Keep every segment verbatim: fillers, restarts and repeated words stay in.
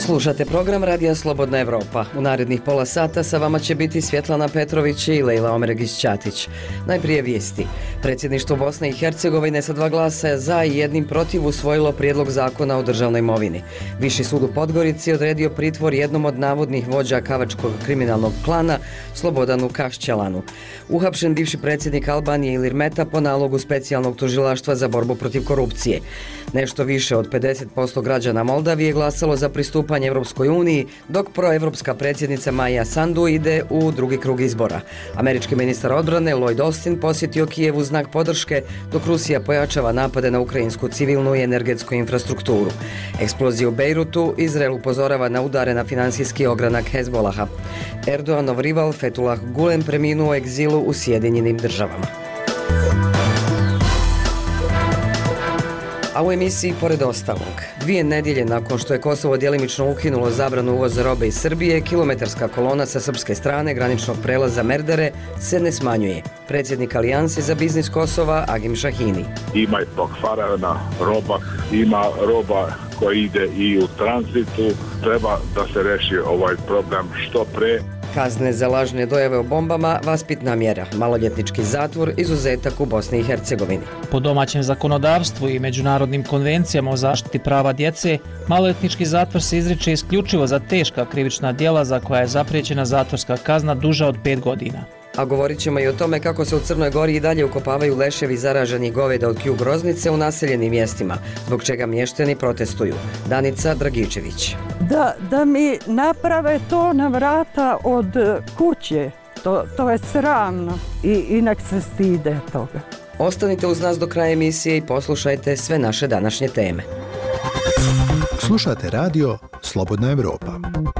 Slušate program Radija Slobodna Evropa. U narednih pola sata sa vama će biti Svjetlana Petrović i Lejla Omeregić-Ćatić. Najprije vijesti. Predsjedništvo Bosne i Hercegovine sa dva glasa za i jednim protiv usvojilo prijedlog zakona o državnoj imovini. Viši sud u Podgorici odredio pritvor jednom od navodnih vođa kavačkog kriminalnog klana Slobodanu Kašćalanu. Uhapšen bivši predsjednik Albanije Ilir Meta po nalogu specijalnog tužilaštva za borbu protiv korupcije. Nešto više od pedeset posto građana Moldavije glasalo za pristupanje Evropskoj uniji, dok proevropska predsjednica Maja Sandu ide u drugi krug izbora. Američki ministar odbrane Lloyd Austin posjetio Kijev u znak podrške, dok Rusija pojačava napade na ukrajinsku civilnu i energetsku infrastrukturu. Eksploziju u Bejrutu, Izrael upozorava na udare na finansijski ogranak Hezbolaha. Erdoganov rival Fethullah Gulen preminuo u egzilu u Sjedinjenim državama. A u emisiji pored ostalog, dvije nedjelje nakon što je Kosovo djelimično ukinulo zabranu uvoza robe iz Srbije, kilometarska kolona sa srpske strane graničnog prelaza Merdare se ne smanjuje. Predsjednik Alijanse za biznis Kosova Agim Šahini. Ima i pokvarena roba, ima roba koja ide i u tranzitu, treba da se reši ovaj problem što pre. Kazne za lažne dojave o bombama, vaspitna mjera, maloljetnički zatvor, izuzetak u Bosni i Hercegovini. Po domaćem zakonodavstvu i međunarodnim konvencijama o zaštiti prava djece, maloljetnički zatvor se izriče isključivo za teška krivična djela za koja je zapriječena zatvorska kazna duža od pet godina. A govorit ćemo i o tome kako se u Crnoj Gori i dalje ukopavaju leševi zaraženih goveda od Q groznice u naseljenim mjestima, zbog čega mještani protestuju. Danica Dragičević. Da, da mi naprave to na vrata od kuće, to, to je sramno i, i nek se stide toga. Ostanite uz nas do kraja emisije i poslušajte sve naše današnje teme. Slušate radio Slobodna Evropa.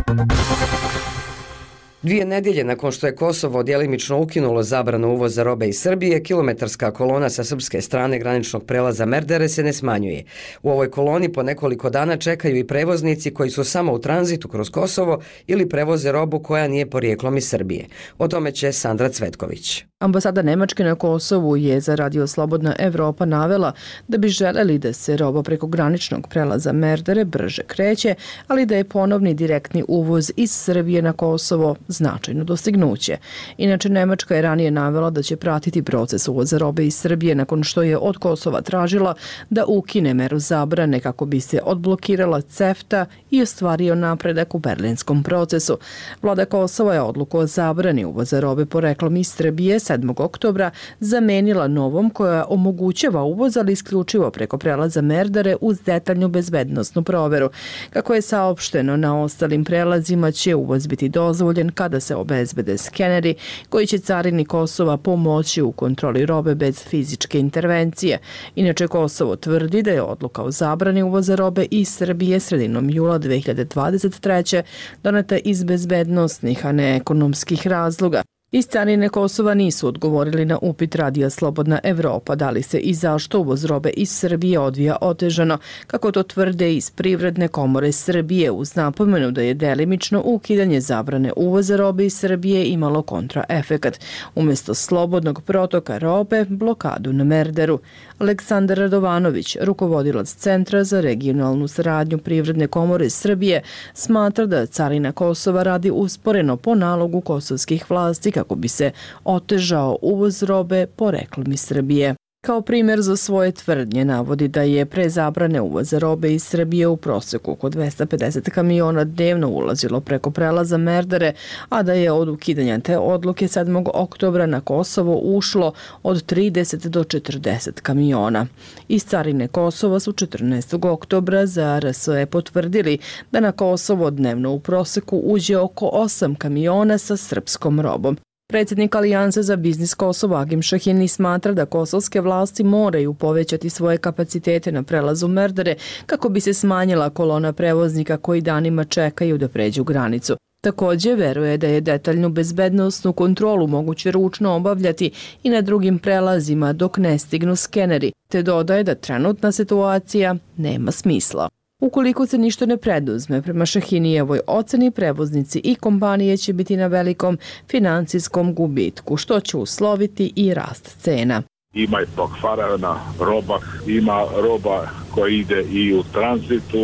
Dvije nedjelje nakon što je Kosovo djelimično ukinulo zabranu uvoza robe iz Srbije, kilometarska kolona sa srpske strane graničnog prelaza Merdare se ne smanjuje. U ovoj koloni po nekoliko dana čekaju i prevoznici koji su samo u tranzitu kroz Kosovo ili prevoze robu koja nije porijeklom iz Srbije. O tome će Sandra Cvetković. Ambasada Nemačke na Kosovu je za Radio Slobodna Evropa navela da bi želeli da se roba preko graničnog prelaza Merdare brže kreće, ali da je ponovni direktni uvoz iz Srbije na Kosovo značajno dostignuće. Inače, Nemačka je ranije navela da će pratiti proces uvoza robe iz Srbije nakon što je od Kosova tražila da ukine meru zabrane kako bi se odblokirala CEFTA i ostvario napredak u berlinskom procesu. Vlada Kosova je odluku o zabrani uvoza robe poreklom iz Srbije sedmog oktobra zamenila novom koja omogućava uvoz, ali isključivo preko prelaza Merdare uz detaljnu bezbednosnu proveru. Kako je saopšteno, na ostalim prelazima će uvoz biti dozvoljen kada se obezbede skeneri koji će carini Kosova pomoći u kontroli robe bez fizičke intervencije. Inače, Kosovo tvrdi da je odluka o zabrani uvoza robe iz Srbije sredinom jula dve hiljade dvadeset treće doneta iz bezbednosnih, a ne ekonomskih razloga. Iz carine Kosova nisu odgovorili na upit Radija Slobodna Evropa da li se i zašto uvoz robe iz Srbije odvija otežano, kako to tvrde iz Privredne komore Srbije, uz napomenu da je delimično ukidanje zabrane uvoza robe iz Srbije imalo kontraefekat. Umjesto slobodnog protoka robe, blokadu na Merdaru. Aleksandar Radovanović, rukovodilac Centra za regionalnu saradnju Privredne komore Srbije, smatra da carina Kosova radi usporeno po nalogu kosovskih vlasti kako bi se otežao uvoz robe poreklom iz Srbije. Kao primjer za svoje tvrdnje navodi da je pre zabrane uvoza robe iz Srbije u proseku oko dvesta pedeset kamiona dnevno ulazilo preko prelaza Merdare, a da je od ukidanja te odluke sedmog oktobra na Kosovo ušlo od trideset do četrdeset kamiona. Iz carine Kosova su četrnaestog oktobra za R S E potvrdili da na Kosovo dnevno u proseku uđe oko osam kamiona sa srpskom robom. Predsjednik Alijanse za biznis Kosova Agim Šahini smatra da kosovske vlasti moraju povećati svoje kapacitete na prelazu Merdare kako bi se smanjila kolona prevoznika koji danima čekaju da pređu granicu. Također veruje da je detaljnu bezbednosnu kontrolu moguće ručno obavljati i na drugim prelazima dok ne stignu skeneri, te dodaje da trenutna situacija nema smisla. Ukoliko se ništa ne preduzme, prema Šahinijevoj oceni, prevoznici i kompanije će biti na velikom financijskom gubitku, što će usloviti i rast cena. Ima i pokvarena roba, ima roba koja ide i u tranzitu,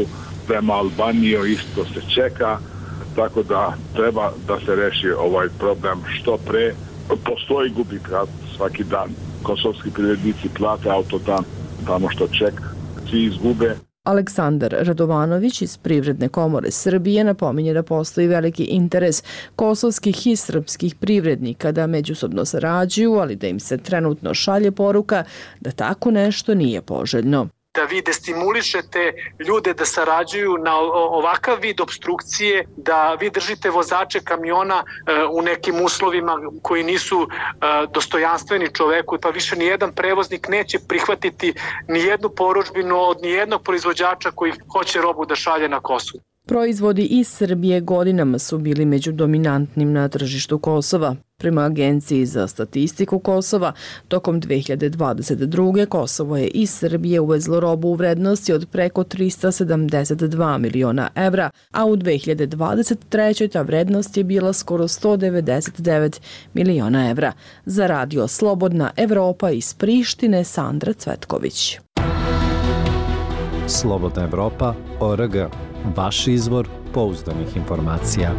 prema Albaniji isto se čeka, tako da treba da se reši ovaj problem što pre. Postoji gubitka svaki dan. Kosovski privrednici plate autodan tamo što čeka, svi izgube. Aleksandar Radovanović iz Privredne komore Srbije napominje da postoji veliki interes kosovskih i srpskih privrednika da međusobno sarađuju, ali da im se trenutno šalje poruka da tako nešto nije poželjno. Da vi destimulišete ljude da sarađuju na ovakav vid obstrukcije, da vi držite vozače kamiona u nekim uslovima koji nisu dostojanstveni čoveku, pa više nijedan prevoznik neće prihvatiti nijednu porudžbinu od nijednog proizvođača koji hoće robu da šalje na Kosovo. Proizvodi iz Srbije godinama su bili među dominantnim na tržištu Kosova. Prema Agenciji za statistiku Kosova, tokom dve hiljade dvadeset druge. Kosovo je iz Srbije uvezlo robu u vrednosti od preko trista sedamdeset dva miliona evra, a u dve hiljade dvadeset trećoj. ta vrednost je bila skoro sto devedeset devet miliona evra. Za radio Slobodna Evropa iz Prištine, Sandra Cvetković. Slobodna Evropa, O R G. Vaš izvor pouzdanih informacija.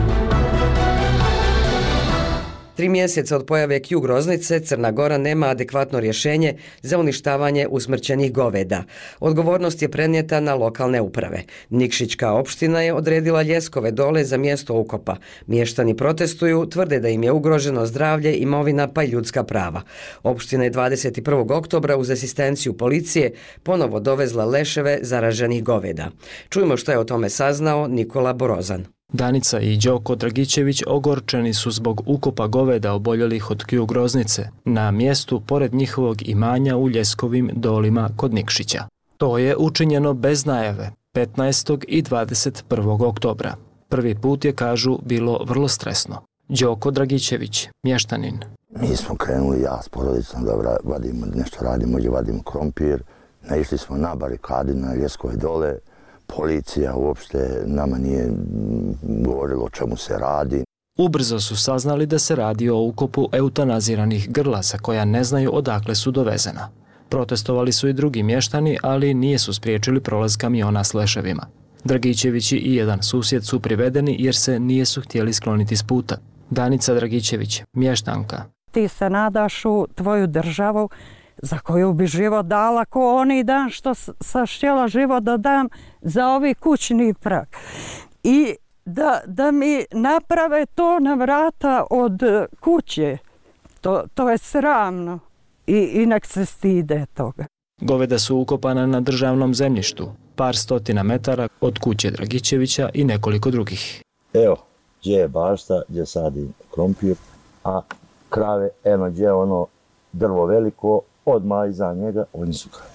Tri mjeseca od pojave Q groznice Crna Gora nema adekvatno rješenje za uništavanje usmrćenih goveda. Odgovornost je prenijeta na lokalne uprave. Nikšićka opština je odredila Ljeskove dole za mjesto ukopa. Mještani protestuju, tvrde da im je ugroženo zdravlje, imovina pa i ljudska prava. Opština je dvadeset prvog oktobra uz asistenciju policije ponovo dovezla leševe zaraženih goveda. Čujmo što je o tome saznao Nikola Borozan. Danica i Đoko Dragićević ogorčeni su zbog ukopa goveda oboljelih od Q groznice na mjestu pored njihovog imanja u Ljeskovim dolima kod Nikšića. To je učinjeno bez najave petnaestog i dvadeset prvog oktobra. Prvi put je, kažu, bilo vrlo stresno. Đoko Dragićević, mještanin. Mi smo krenuli, ja s porodicom, da vadimo, nešto radimo, gdje vadimo krompir. Naišli smo na barikadi na Ljeskove dole. Policija uopšte nama nije govorila o čemu se radi. Ubrzo su saznali da se radi o ukopu eutanaziranih grlasa koja ne znaju odakle su dovezena. Protestovali su i drugi mještani, ali nije su spriječili prolaz kamiona s leševima. Dragićević i jedan susjed su privedeni jer se nije su htjeli skloniti s puta. Danica Dragićević, mještanka. Ti se nadaš u tvoju državu za koju bi život dala ko oni dan što sam htjela život da dam za ovi kućni prag. I da, da mi naprave to na vrata od kuće, to, to je sramno i, i nek se stide toga. Goveda su ukopana na državnom zemljištu, par stotina metara od kuće Dragićevića i nekoliko drugih. Evo, gdje je bašta, gdje sadi krompir, a krave, eno gdje je ono drvo veliko, odmah iza njega, oni su kraj.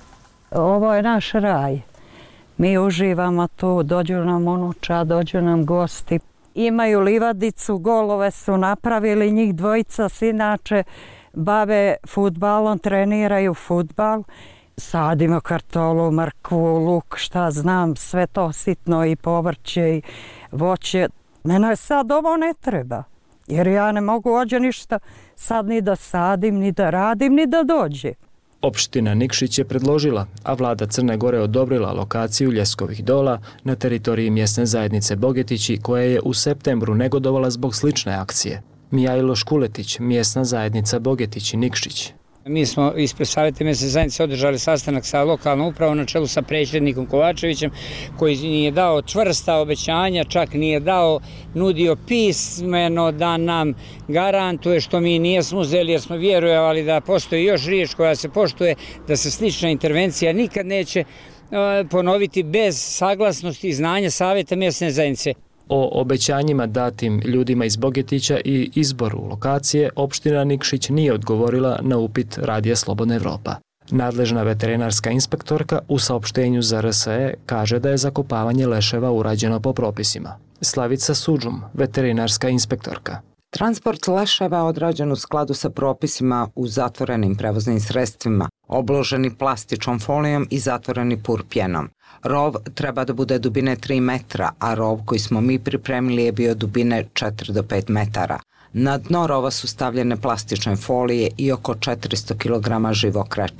Ovo je naš raj. Mi uživamo tu, dođu nam unuča, dođu nam gosti. Imaju livadicu, golove su napravili, njih dvojica se inače bave fudbalom, treniraju fudbal. Sadimo kartolu, mrkvu, luk, šta znam, sve to sitno i povrće i voće. Mene sad ovo ne treba. Jer ja ne mogu ođe ništa sad ni da sadim, ni da radim, ni da dođe. Opština Nikšić je predložila, a vlada Crne Gore odobrila lokaciju Ljeskovih dola na teritoriji mjesne zajednice Bogetići, koja je u septembru negodovala zbog slične akcije. Mijajlo Škuletić, mjesna zajednica Bogetići, Nikšić. Mi smo ispred Savjeta mjesne zajednice održali sastanak sa lokalnom upravom na čelu sa predsjednikom Kovačevićem, koji nije dao čvrsta obećanja, čak nije dao, nudio pismeno da nam garantuje, što mi nijesmo uzeli jer smo vjerujevali da postoji još riječ koja se poštuje, da se slična intervencija nikad neće ponoviti bez saglasnosti i znanja Savjeta mjesne zajednice. O obećanjima datim ljudima iz Bogetića i izboru lokacije opština Nikšić nije odgovorila na upit Radija Slobodna Evropa. Nadležna veterinarska inspektorka u saopštenju za R S E kaže da je zakopavanje leševa urađeno po propisima. Slavica Suđum, veterinarska inspektorka. Transport leševa odrađen u skladu sa propisima u zatvorenim prevoznim sredstvima, obloženi plastičnom folijom i zatvoreni purpjenom. Rov treba da bude dubine tri metra, a rov koji smo mi pripremili je bio dubine četiri do pet metara. Na dno rova su stavljene plastične folije i oko četiristo kilograma živog kreča.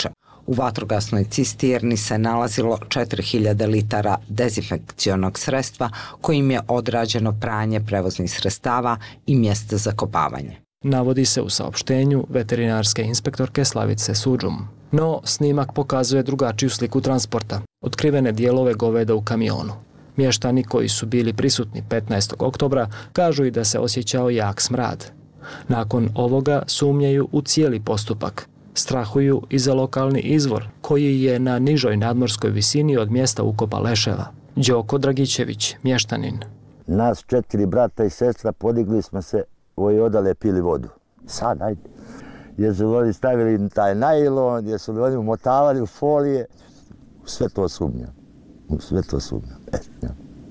U vatrogasnoj cisterni se nalazilo četiri hiljade litara dezinfekcionog sredstva kojim je odrađeno pranje prevoznih sredstava i mjesta za kopavanje. Navodi se u saopštenju veterinarske inspektorke Slavice Suđum. No, snimak pokazuje drugačiju sliku transporta, otkrivene dijelove goveda u kamionu. Mještani koji su bili prisutni petnaestog oktobra kažu i da se osjećao jak smrad. Nakon ovoga sumnjaju u cijeli postupak. Strahuju i za lokalni izvor, koji je na nižoj nadmorskoj visini od mjesta ukopa leševa. Đoko Dragićević, mještanin. Nas četiri brata i sestra podigli smo se i odale pili vodu. Sad, ajde. Jesu li oni stavili taj najlon, jesu li oni umotavali u folije. Sve to sumnjam. Sve to sumnjam. E, ja.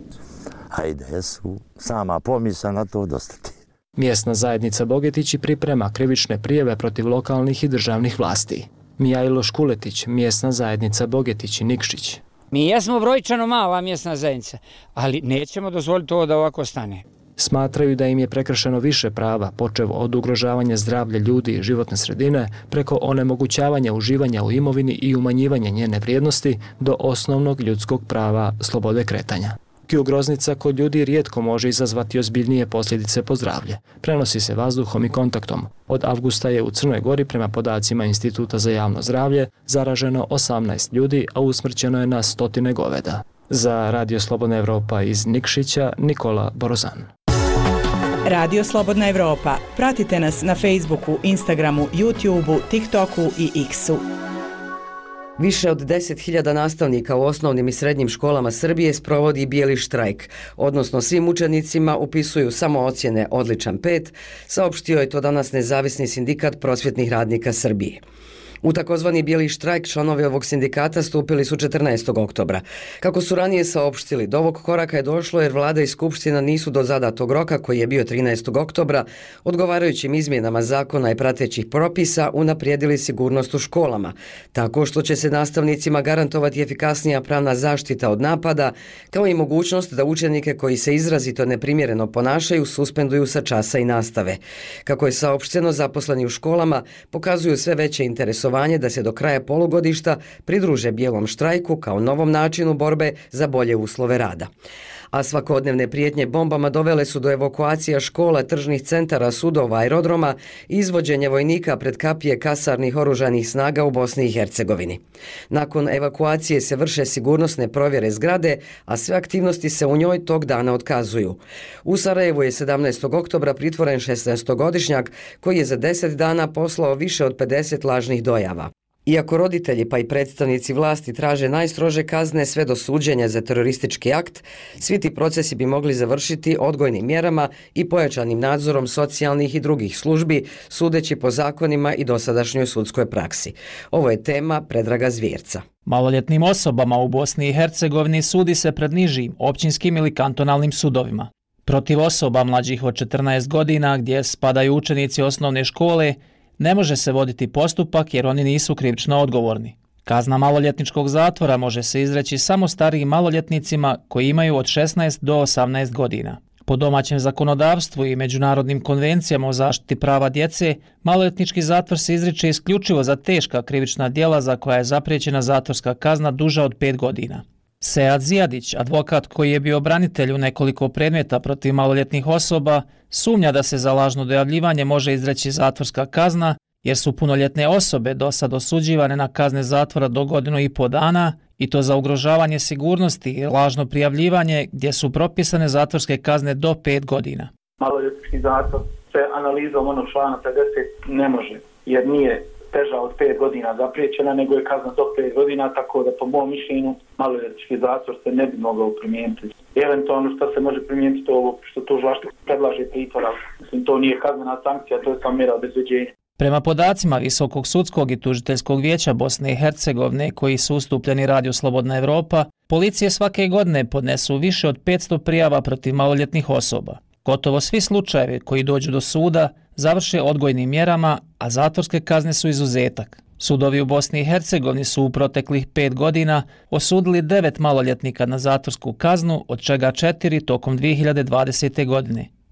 Ajde, jesu sama pomisla na to dostati. Mjesna zajednica Bogetići priprema krivične prijeve protiv lokalnih i državnih vlasti. Mijajlo Škuletić, mjesna zajednica Bogetići Nikšić. Mi jesmo brojčano mala mjesna zajednica, ali nećemo dozvoliti to da ovako stane. Smatraju da im je prekršeno više prava, počev od ugrožavanja zdravlja ljudi i životne sredine, preko onemogućavanja uživanja u imovini i umanjivanja njene vrijednosti do osnovnog ljudskog prava slobode kretanja. Kju groznica kod ljudi rijetko može izazvati ozbiljnije posljedice po zdravlje. Prenosi se vazduhom i kontaktom. Od avgusta je u Crnoj Gori, prema podacima Instituta za javno zdravlje, zaraženo osamnaest ljudi, a usmrćeno je na stotine goveda. Za Radio Slobodna Evropa iz Nikšića, Nikola Borozan. Radio Slobodna Evropa. Pratite nas na Facebooku, Instagramu, YouTubeu, TikToku i X-u. Više od deset hiljada nastavnika u osnovnim i srednjim školama Srbije sprovodi bijeli štrajk, odnosno svim učenicima upisuju samo ocjene odličan pet, saopštio je to danas Nezavisni sindikat prosvjetnih radnika Srbije. U takozvani bijeli štrajk članovi ovog sindikata stupili su četrnaestog oktobra. Kako su ranije saopštili, do ovog koraka je došlo jer vlada i skupština nisu do zadatog roka, koji je bio trinaestog oktobra, odgovarajućim izmjenama zakona i pratećih propisa unaprijedili sigurnost u školama, tako što će se nastavnicima garantovati efikasnija pravna zaštita od napada, kao i mogućnost da učenike koji se izrazito neprimjereno ponašaju suspenduju sa časa i nastave. Kako je saopšteno, zaposleni u školama pokazuju sve veće interesovanje da se do kraja polugodišta pridruže bijelom štrajku kao novom načinu borbe za bolje uslove rada. A svakodnevne prijetnje bombama dovele su do evakuacija škola, tržnih centara, sudova, aerodroma i izvođenja vojnika pred kapije kasarnih oružanih snaga u Bosni i Hercegovini. Nakon evakuacije se vrše sigurnosne provjere zgrade, a sve aktivnosti se u njoj tog dana otkazuju. U Sarajevu je sedamnaestog oktobra pritvoren šesnaestogodišnjak koji je za deset dana poslao više od pedeset lažnih dojava. Iako roditelji pa i predstavnici vlasti traže najstrože kazne sve do suđenja za teroristički akt, svi ti procesi bi mogli završiti odgojnim mjerama i pojačanim nadzorom socijalnih i drugih službi, sudeći po zakonima i dosadašnjoj sudskoj praksi. Ovo je tema Predraga Zvjerca. Maloljetnim osobama u Bosni i Hercegovini sudi se pred nižim, općinskim ili kantonalnim sudovima. Protiv osoba mlađih od četrnaest godina, gdje spadaju učenici osnovne škole, ne može se voditi postupak jer oni nisu krivično odgovorni. Kazna maloljetničkog zatvora može se izreći samo starijim maloljetnicima koji imaju od šesnaest do osamnaest godina. Po domaćem zakonodavstvu i međunarodnim konvencijama o zaštiti prava djece, maloljetnički zatvor se izriče isključivo za teška krivična djela za koja je zapriječena zatvorska kazna duža od pet godina. Sead Zijadić, advokat koji je bio branitelj u nekoliko predmeta protiv maloljetnih osoba, sumnja da se za lažno dojavljivanje može izreći zatvorska kazna, jer su punoljetne osobe do sad osuđivane na kazne zatvora do godinu i po dana, i to za ugrožavanje sigurnosti i lažno prijavljivanje, gdje su propisane zatvorske kazne do pet godina. Maloljetnički zatvor se analizom onog člana pedeset ne može, jer nije teža od pet godina zapriječena, nego je kazna do pet godina, tako da po mom mišljenju maloljetnički zatvor se ne bi mogao primijeniti. Eventualno što se može primijeniti to ovo što tužilaštvo predlaže pritvora. Mislim, to nije kaznena sankcija, to je samo mjera obezbeđenja. Prema podacima Visokog sudskog i tužiteljskog vijeća Bosne i Hercegovine, koji su ustupljeni Radio Slobodna Evropa, policije svake godine podnesu više od petsto prijava protiv maloljetnih osoba. Gotovo svi slučajevi koji dođu do suda završe odgojnim mjerama, a zatvorske kazne su izuzetak. Sudovi u Bosni i Hercegovini su u proteklih pet godina osudili devet maloljetnika na zatvorsku kaznu, od čega četiri tokom dvije hiljade dvadesete godine.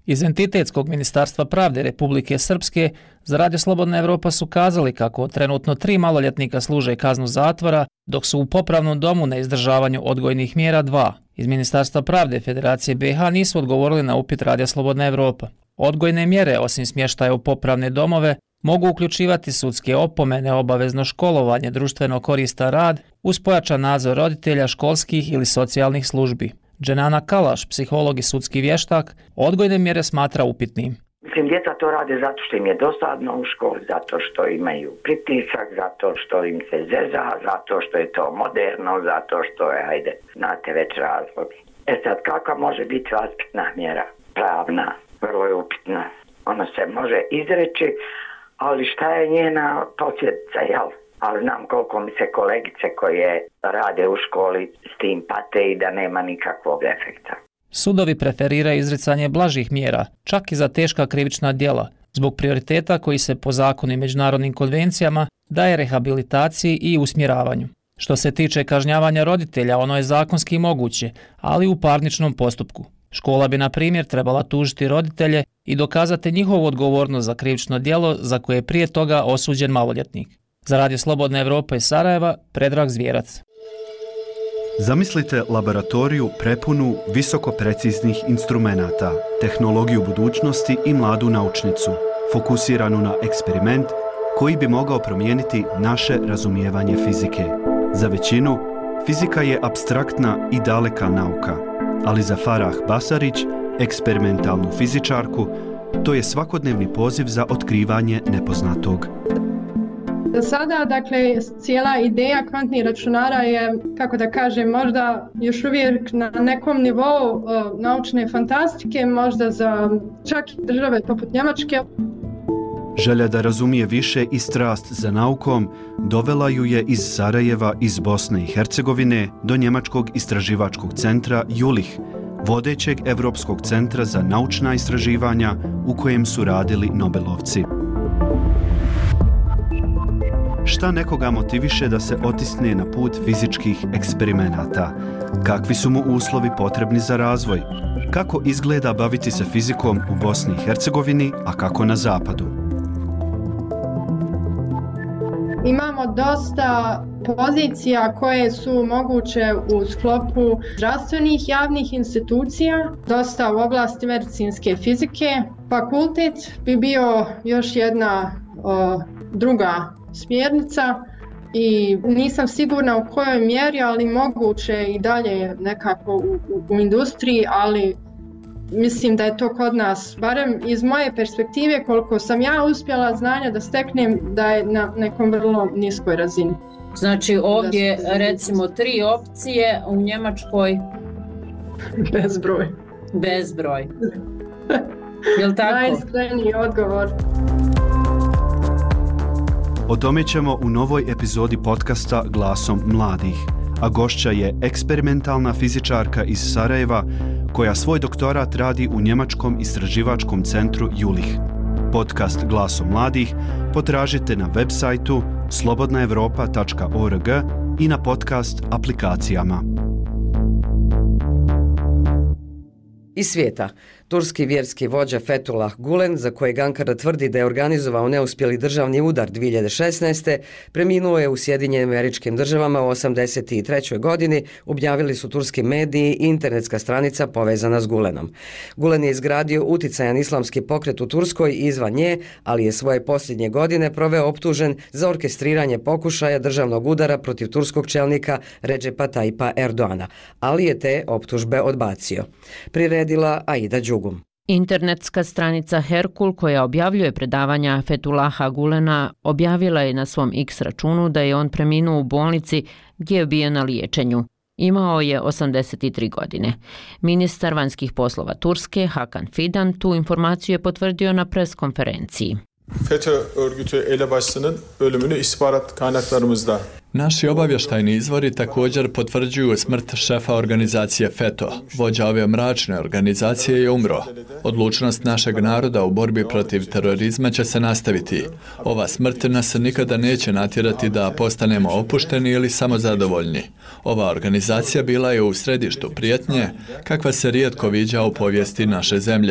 Iz Entitetskog ministarstva pravde Republike Srpske za Radio Slobodna Evropa su kazali kako trenutno tri maloljetnika služe kaznu zatvora, dok su u popravnom domu na izdržavanju odgojnih mjera dva. Iz Ministarstva pravde Federacije B i H nisu odgovorili na upit Radio Slobodna Evropa. Odgojne mjere, osim smještaja u popravne domove, mogu uključivati sudske opomene, obavezno školovanje, društveno koristan rad, uz pojačan nadzor roditelja, školskih ili socijalnih službi. Dženana Kalaš, psiholog i sudski vještak, odgojne mjere smatra upitnim. Mislim, djeca to rade zato što im je dosadno u školi, zato što imaju pritisak, zato što im se zeza, zato što je to moderno, zato što je, hajde, znate već razlog. E sad, kakva može biti vaspitna mjera? Pravna, vrlo je upitna. Ona se može izreći, ali šta je njena posljedica, jel? Ali znam koliko mi se kolegice koje rade u školi s tim pate i da nema nikakvog efekta. Sudovi preferiraju izricanje blažih mjera, čak i za teška krivična djela, zbog prioriteta koji se po zakonu i međunarodnim konvencijama daje rehabilitaciji i usmjeravanju. Što se tiče kažnjavanja roditelja, ono je zakonski moguće, ali u parničnom postupku. Škola bi, na primjer, trebala tužiti roditelje i dokazati njihovu odgovornost za krivično djelo za koje je prije toga osuđen maloljetnik. Za Radio Slobodna Evropa iz Sarajeva, Predrag Zvjerac. Zamislite laboratoriju prepunu visoko preciznih instrumenata, tehnologiju budućnosti i mladu naučnicu, fokusiranu na eksperiment koji bi mogao promijeniti naše razumijevanje fizike. Za većinu, fizika je apstraktna i daleka nauka, ali za Farah Basarić, eksperimentalnu fizičarku, to je svakodnevni poziv za otkrivanje nepoznatog. Sada, dakle, cijela ideja kvantnih računara je, kako da kažem, možda još uvijek na nekom nivou uh, naučne fantastike, možda za čak države poput Njemačke. Želja da razumije više i strast za naukom dovela ju je iz Sarajeva, iz Bosne i Hercegovine, do Njemačkog istraživačkog centra Jülich, vodećeg Evropskog centra za naučna istraživanja u kojem su radili Nobelovci. Šta nekoga motiviše da se otisne na put fizičkih eksperimenata? Kakvi su mu uslovi potrebni za razvoj? Kako izgleda baviti se fizikom u Bosni i Hercegovini, a kako na zapadu? Imamo dosta pozicija koje su moguće u sklopu zdravstvenih javnih institucija, dosta u oblasti medicinske fizike. Fakultet bi bio još jedna o, druga smjernica i nisam sigurna u kojoj mjeri, ali moguće i dalje nekako u, u, u industriji, ali mislim da je to kod nas, barem iz moje perspektive, koliko sam ja uspjela znanja da steknem, da je na nekom vrlo niskoj razini. Znači ovdje recimo tri opcije, u Njemačkoj bezbroj. Bezbroj. Jel tako? Najiskreniji odgovor. O tome ćemo u novoj epizodi podcasta Glasom mladih, a gošća je eksperimentalna fizičarka iz Sarajeva koja svoj doktorat radi u Njemačkom istraživačkom centru Jülich. Podcast Glasom mladih potražite na web sajtu slobodna evropa tačka org i na podcast aplikacijama. Iz svijeta. Turski vjerski vođa Fethullah Gulen, za kojeg Ankara tvrdi da je organizovao neuspjeli državni udar dvije hiljade šesnaeste. preminuo je u Sjedinjenim Američkim Državama u osamdeset trećoj godini, objavili su turski mediji i internetska stranica povezana s Gulenom. Gulen je izgradio uticajan islamski pokret u Turskoj i izvan nje, ali je svoje posljednje godine proveo optužen za orkestriranje pokušaja državnog udara protiv turskog čelnika Redžepa Tayyipa Erdoana, ali je te optužbe odbacio. Priredila Aida Đugum. Internetska stranica Herkul, koja objavljuje predavanja Fethullaha Gulena, objavila je na svom X računu da je on preminuo u bolnici gdje je bio na liječenju. Imao je osamdeset tri godine. Ministar vanjskih poslova Turske, Hakan Fidan, tu informaciju je potvrdio na pres konferenciji. FETÖ örgütü elebaşısının ölümünü istihbarat kaynaklarımızda. Naši obavještajni izvori također potvrđuju smrt šefa organizacije FETÖ. Vođa ove mračne organizacije je umro. Odlučnost našeg naroda u borbi protiv terorizma će se nastaviti. Ova smrt nas nikada neće natjerati da postanemo opušteni ili samozadovoljni. Ova organizacija bila je u središtu prijetnje, kakva se rijetko viđa u povijesti naše zemlje.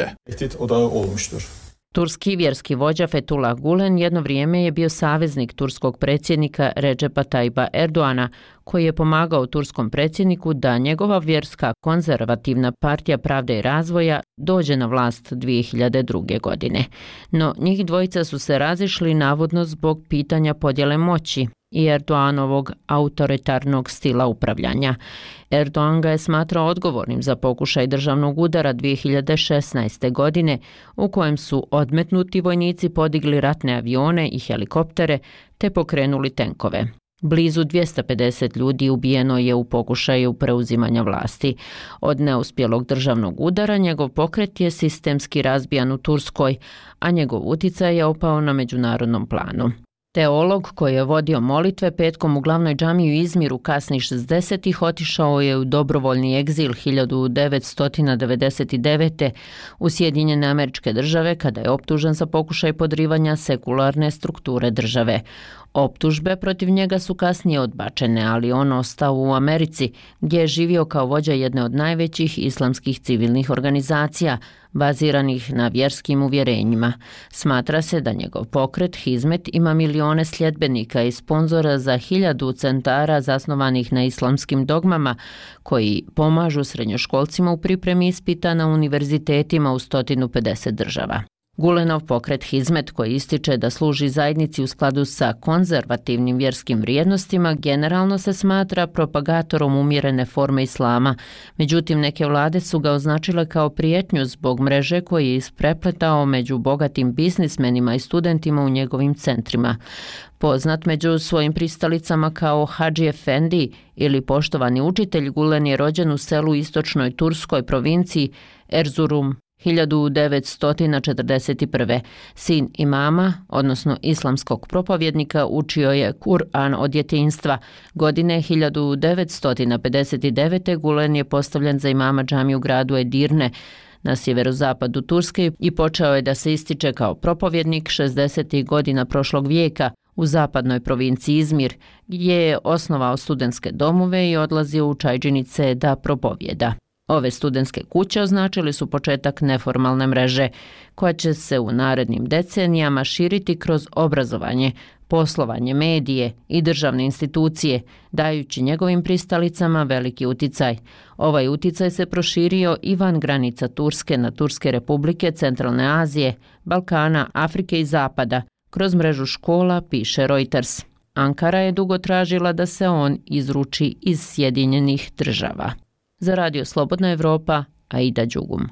Turski vjerski vođa Fethullah Gulen jedno vrijeme je bio saveznik turskog predsjednika Recepa Tayyipa Erdoana, koji je pomagao turskom predsjedniku da njegova vjerska konzervativna partija Pravde i razvoja dođe na vlast dvije hiljade druge. godine. No njih dvojica su se razišli navodno zbog pitanja podjele moći i Erdoanovog autoritarnog stila upravljanja. Erdogan ga je smatrao odgovornim za pokušaj državnog udara dvije hiljade šesnaeste. godine u kojem su odmetnuti vojnici podigli ratne avione i helikoptere te pokrenuli tenkove. Blizu dvjesto pedeset ljudi ubijeno je u pokušaju preuzimanja vlasti. Od neuspjelog državnog udara njegov pokret je sistemski razbijan u Turskoj, a njegov utjecaj je opao na međunarodnom planu. Teolog koji je vodio molitve petkom u glavnoj džamiji u Izmiru kasnih šezdesetih otišao je u dobrovoljni egzil hiljadu devetsto devedeset devete. u Sjedinjene Američke Države kada je optužen za pokušaj podrivanja sekularne strukture države. Optužbe protiv njega su kasnije odbačene, ali on ostao u Americi, gdje je živio kao vođa jedne od najvećih islamskih civilnih organizacija, baziranih na vjerskim uvjerenjima. Smatra se da njegov pokret Hizmet ima milione sljedbenika i sponzora za hiljadu centara zasnovanih na islamskim dogmama, koji pomažu srednjoškolcima u pripremi ispita na univerzitetima u sto pedeset država. Gulenov pokret Hizmet, koji ističe da služi zajednici u skladu sa konzervativnim vjerskim vrijednostima, generalno se smatra propagatorom umjerene forme islama. Međutim, neke vlade su ga označile kao prijetnju zbog mreže koji je isprepletao među bogatim biznismenima i studentima u njegovim centrima. Poznat među svojim pristalicama kao Hadži Efendi ili poštovani učitelj, Gulen je rođen u selu u istočnoj turskoj provinciji Erzurum hiljadu devetsto četrdeset prve. Sin imama, odnosno islamskog propovjednika, učio je Kur'an od djetinjstva. Godine hiljadu devetsto pedeset devete. Gulen je postavljen za imama džamiju u gradu Edirne na sjeverozapadu Turske i počeo je da se ističe kao propovjednik šezdesetih godina prošlog vijeka u zapadnoj provinciji Izmir, gdje je osnovao studentske domove i odlazio u čajdžinice da propovjeda. Ove studentske kuće označili su početak neformalne mreže, koja će se u narednim decenijama širiti kroz obrazovanje, poslovanje, medije i državne institucije, dajući njegovim pristalicama veliki uticaj. Ovaj uticaj se proširio i van granica Turske na Turske republike, Centralne Azije, Balkana, Afrike i Zapada, kroz mrežu škola, piše Reuters. Ankara je dugo tražila da se on izruči iz Sjedinjenih Država. Za Radio Slobodna Evropa, Aida Đugum.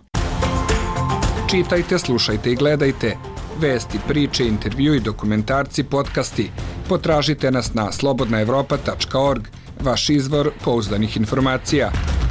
Čitajte, slušajte i gledajte. Vesti, priče, intervju i dokumentarci, podcasti. Potražite nas na slobodna evropa tačka org, vaš izvor pouzdanih informacija.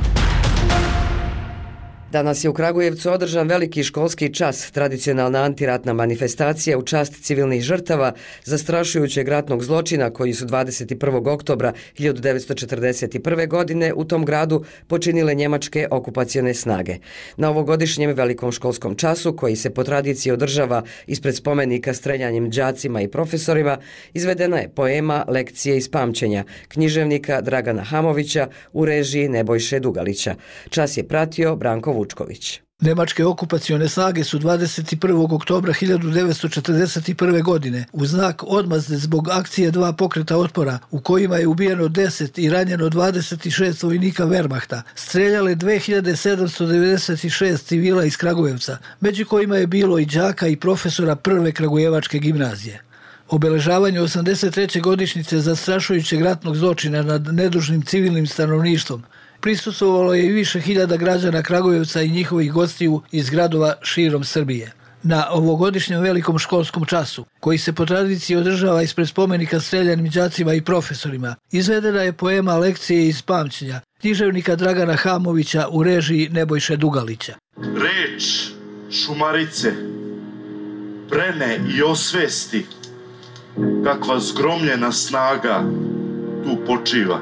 Danas je u Kragujevcu održan veliki školski čas, tradicionalna antiratna manifestacija u čast civilnih žrtava zastrašujućeg ratnog zločina koji su dvadeset prvog oktobra hiljadu devetsto četrdeset prve. godine u tom gradu počinile njemačke okupacione snage. Na ovogodišnjem velikom školskom času, koji se po tradiciji održava ispred spomenika streljanjem đacima i profesorima, izvedena je poema Lekcije iz pamćenja književnika Dragana Hamovića u režiji Nebojše Dugalića. Čas je pratio Branko Vučković. Nemačke okupacione snage su dvadeset prvog oktobra hiljadu devetsto četrdeset prve. godine u znak odmazde zbog akcije dva pokreta otpora u kojima je ubijeno deset i ranjeno dvadeset šest vojnika Wehrmachta, streljale dve hiljade sedamsto devedeset šest civila iz Kragujevca, među kojima je bilo i đaka i profesora prve Kragujevačke gimnazije. Obeležavanje osamdeset treće godišnjice zastrašujućeg ratnog zločina nad nedužnim civilnim stanovništvom prisustvovalo je i više hiljada građana Kragujevca i njihovih gostiju iz gradova širom Srbije. Na ovogodišnjem velikom školskom času, koji se po tradiciji održava ispred spomenika streljanim đacima i profesorima, izvedena je poema Lekcije iz pamćenja književnika Dragana Hamovića u režiji Nebojše Dugalića. Reč šumarice brene i osvesti kakva zgromljena snaga tu počiva.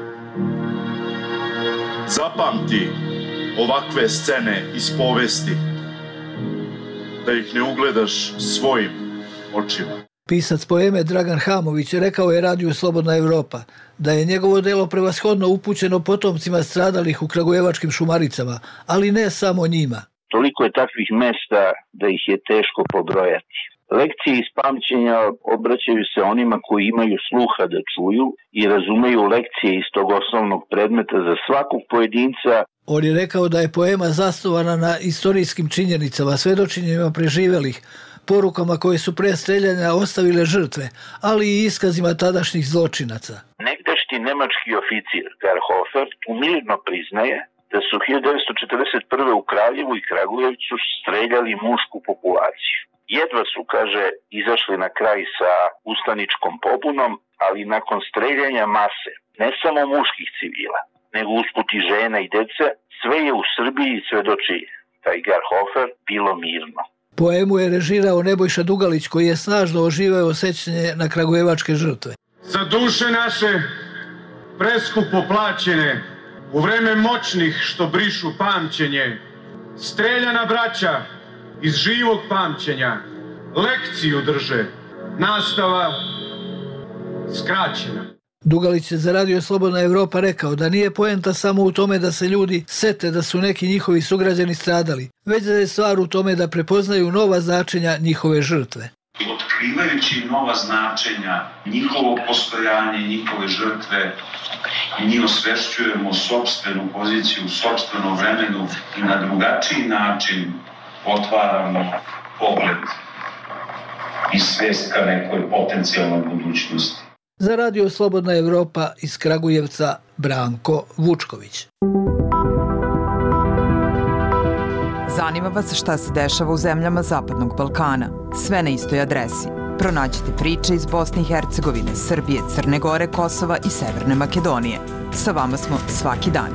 Zapamti ovakve scene iz povesti, da ih ne ugledaš svojim očima. Pisac poeme Dragan Hamović rekao je Radiju Slobodna Evropa da je njegovo delo prevashodno upućeno potomcima stradalih u kragujevačkim Šumaricama, ali ne samo njima. Toliko je takvih mesta da ih je teško pobrojati. Lekcije iz pamćenja obraćaju se onima koji imaju sluha da čuju i razumeju lekcije iz tog osnovnog predmeta za svakog pojedinca. On je rekao da je poema zasnovana na istorijskim činjenicama, svedočenjima preživelih, porukama koje su pre streljanja ostavile žrtve, ali i iskazima tadašnjih zločinaca. Negdašnji nemački oficir Garhofer umirno priznaje da su hiljadu devetsto četrdeset prve u Kraljevu i Kragujevcu streljali mušku populaciju. Jedva su, kaže, izašli na kraj sa ustaničkom pobunom, ali nakon streljanja mase, ne samo muških civila, nego usput i žena i dece, sve je u Srbiji, svedoči taj Garhofer, bilo mirno. Poemu je režirao Nebojša Dugalić, koji je snažno oživeo sećanje na kragujevačke žrtve. Za duše naše preskupo plaćene, u vreme moćnih što brišu pamćenje, streljana braća iz živog pamćenja, lekciju drže, nastava skraćena. Dugalić je za Radio Slobodna Evropa rekao da nije poenta samo u tome da se ljudi sete da su neki njihovi sugrađani stradali, već da je stvar u tome da prepoznaju nova značenja njihove žrtve. Otkrivajući nova značenja, njihovo postojanje, njihove žrtve, mi osvešćujemo sopstvenu poziciju, sopstveno vremenu i na drugačiji način otvaramo pogled i svest ka nekoj potencijalnoj budućnosti. Za Radio Slobodna Evropa iz Kragujevca Branko Vučković. Zanima vas šta se dešava u zemljama Zapadnog Balkana? Sve na istoj adresi. Pronađite priče iz Bosne i Hercegovine, Srbije, Crne Gore, Kosova i Severne Makedonije. Sa vama smo svaki dan.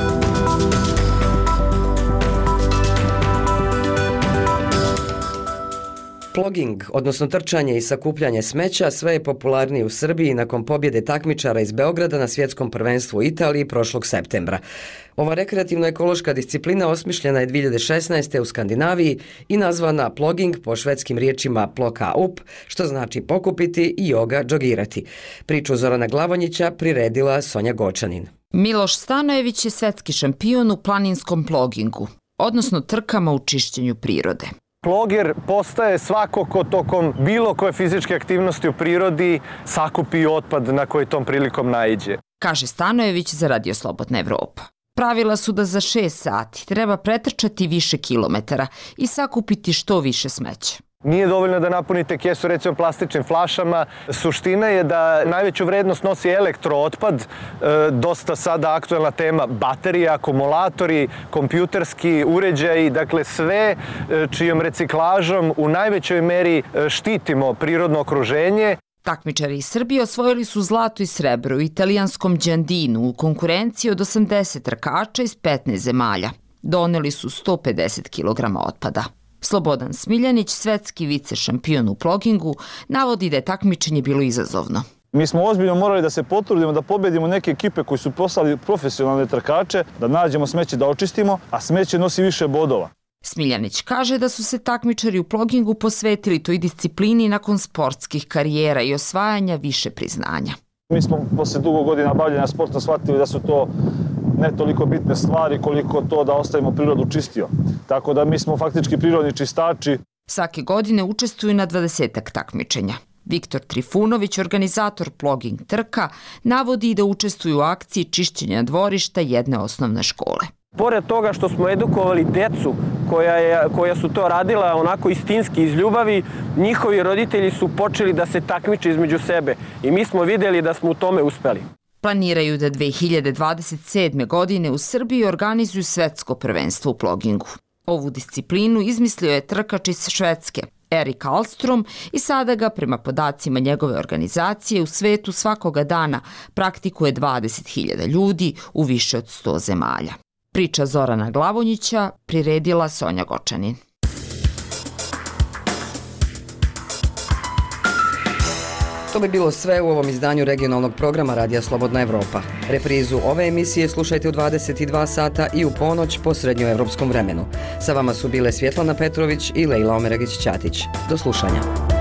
Ploging, odnosno trčanje i sakupljanje smeća, sve je popularniji u Srbiji nakon pobjede takmičara iz Beograda na svjetskom prvenstvu u Italiji prošlog septembra. Ova rekreativno-ekološka disciplina osmišljena je dvije hiljade šesnaeste. u Skandinaviji i nazvana ploging po švedskim riječima ploka up, što znači pokupiti i joga džogirati. Priču Zorana Glavonjića priredila Sonja Gočanin. Miloš Stanojević je svetski šampion u planinskom plogingu, odnosno trkama u čišćenju prirode. Ploger postaje svako ko tokom bilo koje fizičke aktivnosti u prirodi sakupi otpad na koji tom prilikom naiđe. Kaže Stanojević za Radio Slobodna Evropa. Pravila su da za šest sati treba pretrčati više kilometara i sakupiti što više smeća. Nije dovoljno da napunite kesu recimo plastičnim flašama. Suština je da najveću vrednost nosi elektrootpad, dosta sada aktuelna tema baterije, akumulatori, kompjuterski uređaji, dakle sve čijom reciklažom u najvećoj meri štitimo prirodno okruženje. Takmičari iz Srbije osvojili su zlato i srebro u italijanskom Đandinu u konkurenciji od osamdeset trkača iz petnaest zemalja. Doneli su sto pedeset kilograma otpada. Slobodan Smiljanić, svetski vice šampion u plogingu, navodi da je takmičenje bilo izazovno. Mi smo ozbiljno morali da se potrudimo da pobedimo neke ekipe koji su postali profesionalne trkače, da nađemo smeće da očistimo, a smeće nosi više bodova. Smiljanić kaže da su se takmičari u plogingu posvetili toj disciplini nakon sportskih karijera i osvajanja više priznanja. Mi smo posle dugo godina bavljenja sporta shvatili da su to ne toliko bitne stvari koliko to da ostavimo prirodu čistio. Tako da mi smo faktički prirodni čistači. Svake godine učestvuju na dvadesetak takmičenja. Viktor Trifunović, organizator ploging trka, navodi da učestvuju u akciji čišćenja dvorišta jedne osnovne škole. Pored toga što smo edukovali decu koja, je, koja su to radila onako istinski iz ljubavi, njihovi roditelji su počeli da se takmiče između sebe i mi smo vidjeli da smo u tome uspeli. Planiraju da dve hiljade dvadeset sedme. godine u Srbiji organizuju svetsko prvenstvo u plogingu. Ovu disciplinu izmislio je trkač iz Švedske, Erik Alstrom, i sada ga, prema podacima njegove organizacije, u svetu svakoga dana praktikuje dvadeset hiljada ljudi u više od sto zemalja. Priča Zorana Glavonjića priredila Sonja Gočanin. To bi bilo sve u ovom izdanju regionalnog programa Radija Slobodna Evropa. Reprizu ove emisije slušajte u dvadeset dva sata i u ponoć po srednjoevropskom vremenu. Sa vama su bile Svjetlana Petrović i Lejla Omeragić-Ćatić. Do slušanja.